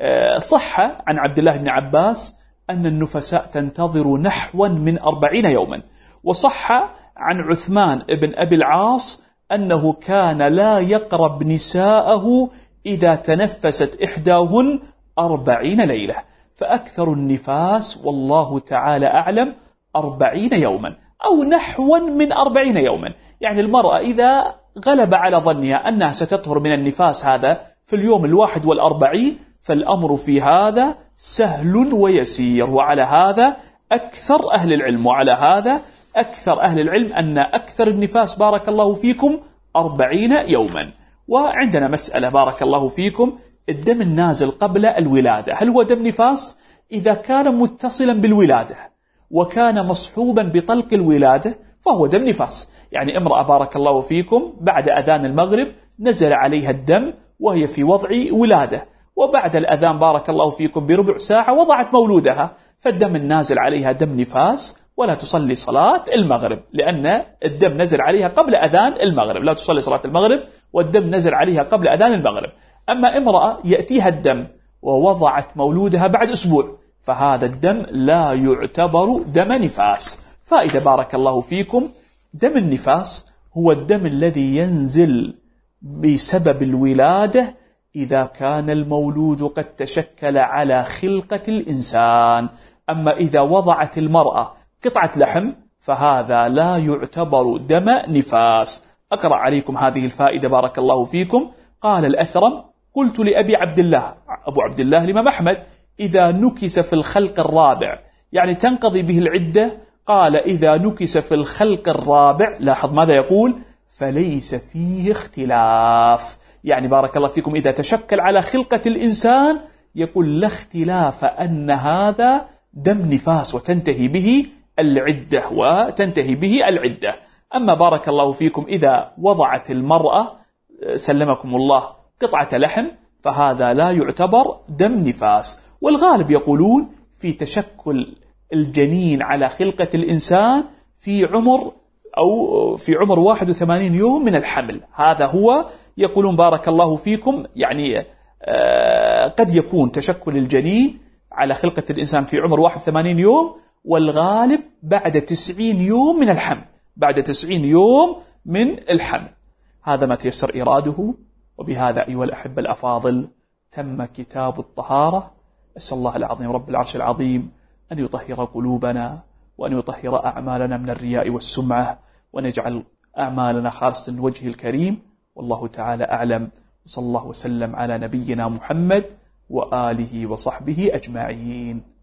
صح عن عبد الله بن عباس أن النفساء تنتظر نحوا من أربعين يوما، وصح عن عثمان بن أبي العاص أنه كان لا يقرب نساءه إذا تنفست إحداهن أربعين ليلة، فأكثر النفاس والله تعالى أعلم أربعين يوما أو نحوا من أربعين يوما. يعني المرأة إذا غلب على ظنها أنها ستطهر من النفاس هذا في اليوم الواحد والأربعين فالأمر في هذا سهل ويسير. وعلى هذا أكثر أهل العلم وعلى هذا أكثر أهل العلم أن أكثر النفاس بارك الله فيكم أربعين يوما. وعندنا مسألة بارك الله فيكم: الدم النازل قبل الولادة هل هو دم نفاس؟ إذا كان متصلا بالولادة وكان مصحوبا بطلق الولادة فهو دم نفاس. يعني امرأة بارك الله فيكم بعد أذان المغرب نزل عليها الدم وهي في وضع ولادة، وبعد الأذان بارك الله فيكم بربع ساعة وضعت مولودها، فالدم النازل عليها دم نفاس ولا تصلي صلاة المغرب، لأن الدم نزل عليها قبل أذان المغرب، لا تصلي صلاة المغرب والدم نزل عليها قبل أذان المغرب. أما امرأة يأتيها الدم ووضعت مولودها بعد أسبوع فهذا الدم لا يعتبر دم نفاس. فإذا بارك الله فيكم دم النفاس هو الدم الذي ينزل بسبب الولادة إذا كان المولود قد تشكل على خلقة الإنسان. أما إذا وضعت المرأة قطعة لحم فهذا لا يعتبر دم نفاس. أقرأ عليكم هذه الفائدة بارك الله فيكم. قال الأثرم: قلت لأبي عبد الله، أبو عبد الله الإمام أحمد: إذا نكس في الخلق الرابع، يعني تنقضي به العدة. قال: إذا نكس في الخلق الرابع، لاحظ ماذا يقول: فليس فيه اختلاف. يعني بارك الله فيكم إذا تشكل على خلقة الإنسان يقول لا اختلاف أن هذا دم نفاس وتنتهي به العدة وتنتهي به العدة. أما بارك الله فيكم إذا وضعت المرأة سلمكم الله قطعة لحم فهذا لا يعتبر دم نفاس. والغالب يقولون في تشكل الجنين على خلقة الإنسان في عمر أو في عمر واحد وثمانين يوم من الحمل، هذا هو يقولون بارك الله فيكم. يعني آه قد يكون تشكل الجنين على خلقة الإنسان في عمر واحد وثمانين يوم، والغالب بعد تسعين يوم من الحمل، بعد تسعين يوم من الحمل. هذا ما تيسر إراده. وبهذا أيها الأحبة الأفاضل تم كتاب الطهارة. أسأل الله العظيم رب العرش العظيم أن يطهر قلوبنا وأن يطهر أعمالنا من الرياء والسمعة، وأن يجعل أعمالنا خالصة لوجهه الكريم. والله تعالى أعلم. صلى الله وسلم على نبينا محمد وآله وصحبه أجمعين.